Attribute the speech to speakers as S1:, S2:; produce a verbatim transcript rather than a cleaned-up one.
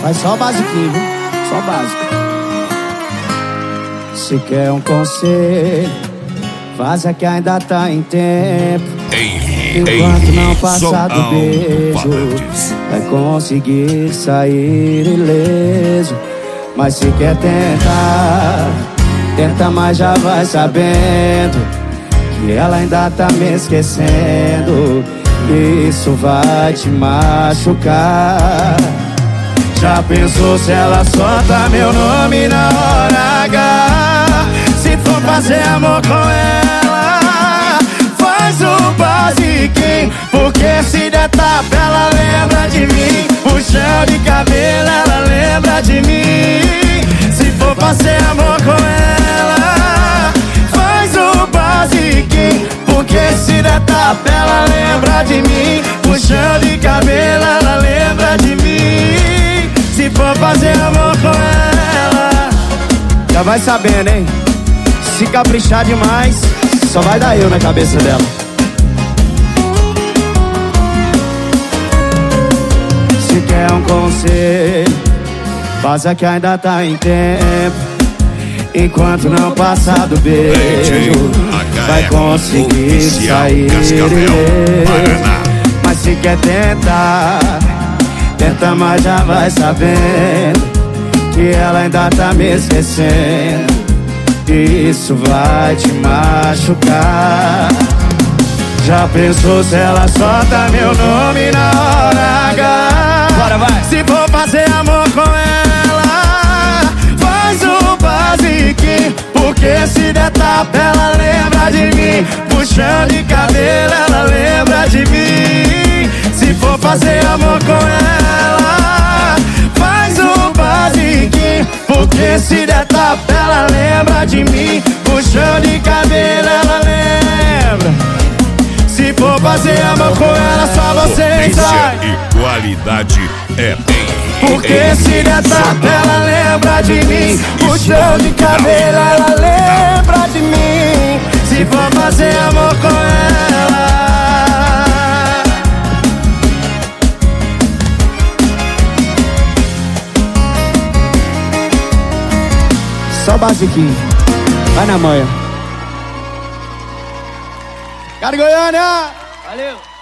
S1: Faz só o basiquinho, viu? Só o básico. Se quer um conselho, faz é que ainda tá em tempo. Enquanto não passar do beijo, vai conseguir sair ileso. Mas se quer tentar, tenta, mas já vai sabendo que ela ainda tá me esquecendo. Isso vai te machucar. Já pensou se ela solta meu nome na hora H? Se for fazer amor com ela, faz o basiquinho, porque se der tapa ela lembra de mim. Puxão de cabelo ela lembra de mim. Se for fazer amor com ela, faz o basiquinho, porque se der tapa ela lembra de mim. Puxão de cabelo ela lembra de mim. Se for fazer amor com ela, já vai sabendo, hein? Se caprichar demais, só vai dar eu na cabeça dela. Se quer um conselho, faça que ainda tá em tempo. Enquanto não passar do beijo, vai conseguir sair ileso. Mas se quer tentar, tenta, mas já vai sabendo que ela ainda tá me esquecendo. Isso vai te machucar. Já pensou se ela solta meu nome na hora H? Bora, vai. Se for fazer amor com ela, faz o basiquinho, porque se der tapa ela lembra de mim. Puxão de cabelo ela lembra de mim. Se for fazer amor com ela, faz o basiquinho, porque se der tapa ela lembra de mim. Puxão de cabelo ela lembra. Se for fazer amor com ela, só você sai.
S2: E qualidade é bem.
S1: Porque se der tapa ela lembra de mim. Puxão de cabelo ela lembra de mim. Se for fazer amor com ela, só basiquinho, vai na manha. Cara Goiânia! Valeu!